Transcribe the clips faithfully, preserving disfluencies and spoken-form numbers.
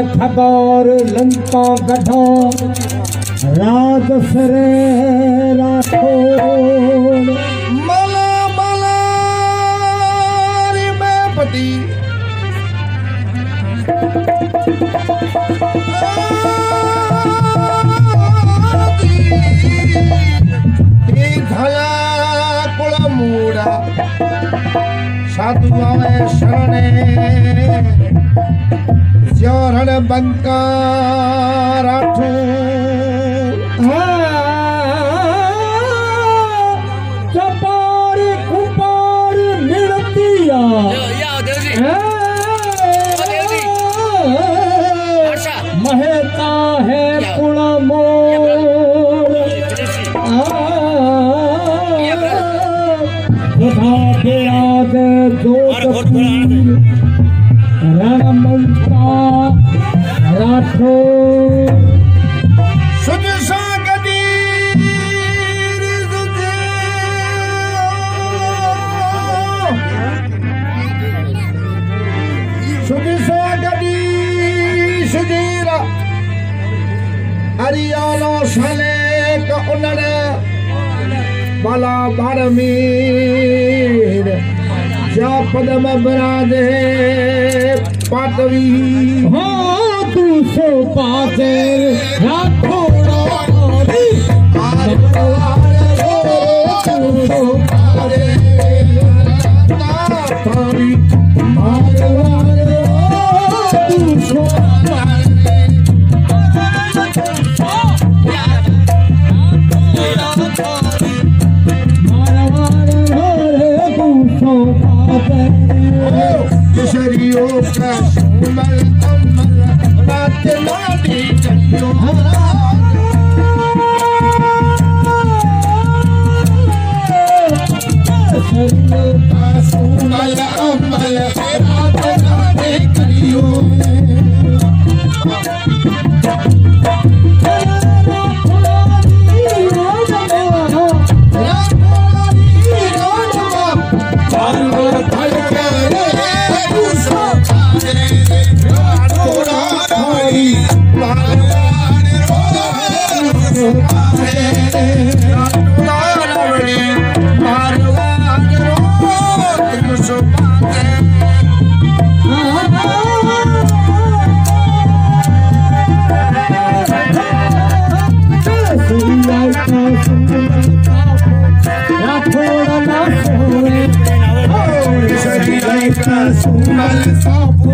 ठगोर लंका गढ़ो राज सरे राठौर मला मला रे मैं पति झाला कुळ मूडा साधु आवे शरणे जोरण बंका राठौर चपार कुपार मिलतिया महता है कुल मोर खुदा बिराद जोधपुर रणमंत्रा राठौर सुध सागदी सुध सागदी सुधीरा हरियाणा साले का उन्नर बाला बारमीर जा पदम बरादे पाटवी हो तू सो पाते राठौर शरीयों का सुमल अमल रात नाडी चलियो शरीयों का सुमल अमल रात नाडी चलियो सुमल सापो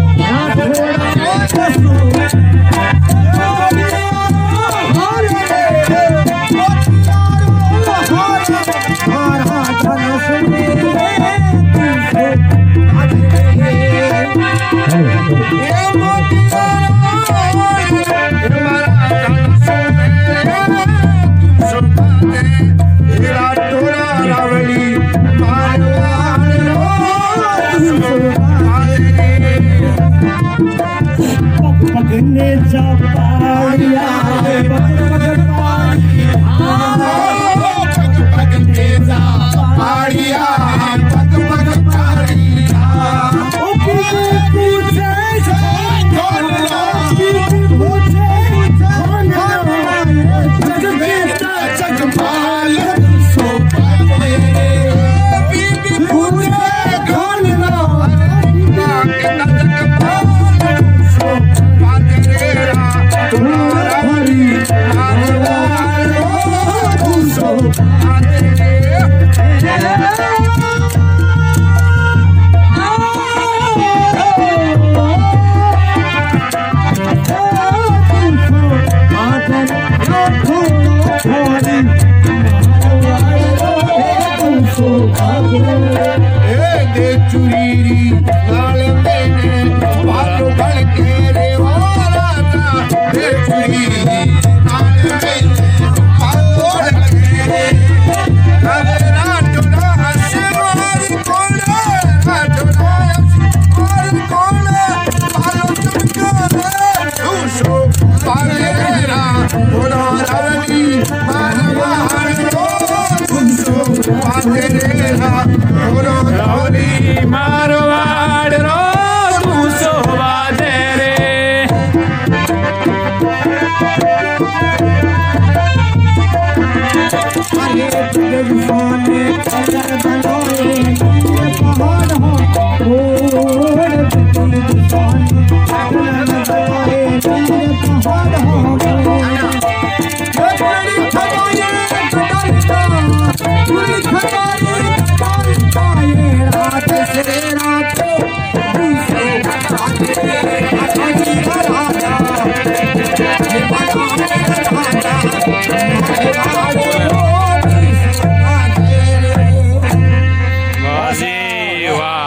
पगने जा पाड़िया पगने जा पाड़िया पग पग पाड़िया जग साने कलर